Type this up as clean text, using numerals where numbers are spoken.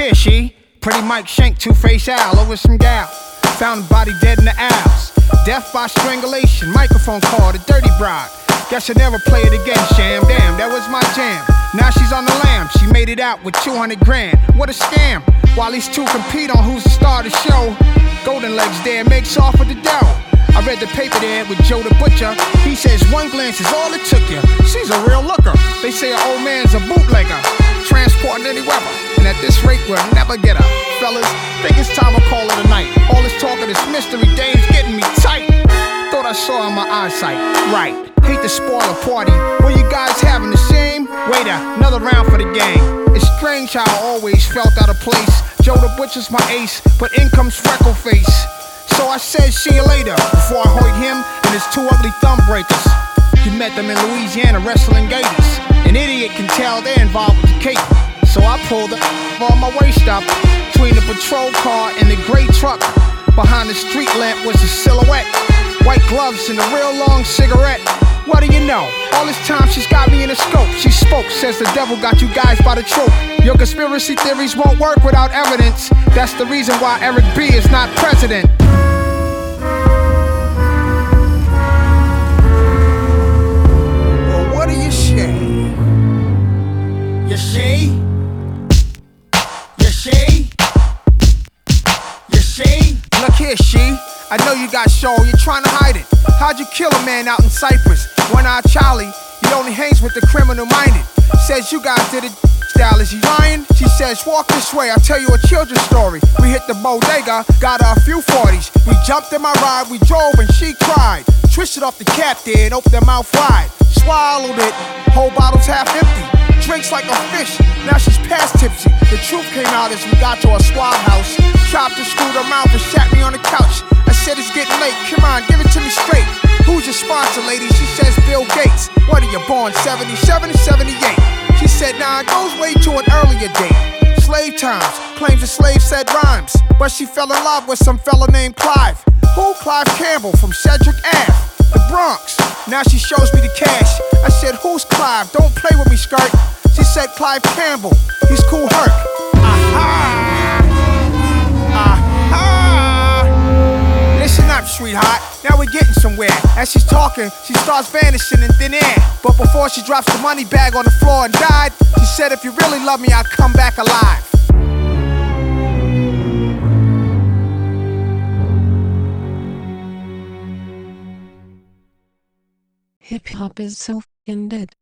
here, she. Pretty Mike Shank, Two-Face Al over some gal. Found the body dead in the aisles. Death by strangulation, microphone call, the dirty bride. Guess I never play it again, sham. Damn, that was my jam. Now she's on the lam. She made it out with 200 grand. What a scam. While these two compete on who's the star of the show, Golden Legs there makes off with the dough. I read the paper there with Joe the Butcher. He says one glance is all it took you. She's a real looker. They say an old man's a bootlegger, transporting any weather. And at this rate, we'll never get her. Fellas, think it's time to call it a night. All this talk of this mystery dame's getting me tight. Thought I saw in my eyesight. Right, hate to spoil a party. Were you guys having the same? Wait another round for the game. It's strange how I always felt out of place. Joe the Butcher's my ace, but in comes Freckleface. So I said see you later before I hurt him and his two ugly thumb breakers. He met them in Louisiana wrestling gators. An idiot can tell they're involved with the cake. So I pulled on my waist up between the patrol car and the gray truck. Behind the street lamp was a silhouette. White gloves and a real long cigarette. What do you know? All this time she's got me in a scope. She spoke, says the devil got you guys by the throat. Your conspiracy theories won't work without evidence. That's the reason why Eric B is not president. Well, what do you say? You see? You see? You see? Look here, she. I know you got show, you're trying to hide it. How'd you kill a man out in Cyprus? One-eyed Charlie, he only hangs with the criminal-minded. Says you guys did it, style, is he lying? She says, walk this way, I'll tell you a children's story. We hit the bodega, got her a few 40s. We jumped in my ride, we drove and she cried. Twisted off the cap there and opened her mouth wide. Swallowed it, whole bottle's half empty. Drinks like a fish, now she's past tipsy. The truth came out as we got to our squad house. Chopped and screwed her mouth and sat me on the couch. I said it's getting late, come on, give it to me straight. Who's your sponsor, lady? She says Bill Gates. What are you born, 77 or 78? She said, nah, it goes way to an earlier date. Slave times, claims the slave said rhymes. But she fell in love with some fella named Clive. Who? Clive Campbell from Cedric Ave, the Bronx. Now she shows me the cash. I said, who's Clive? Don't play with me, skirt. She said, Clive Campbell, he's cool Herc. Aha! Aha! Listen up, sweetheart, now we're getting somewhere. As she's talking, she starts vanishing in thin air. But before she drops the money bag on the floor and died, she said, if you really love me, I'll come back alive. Hip hop is so f***ing dead.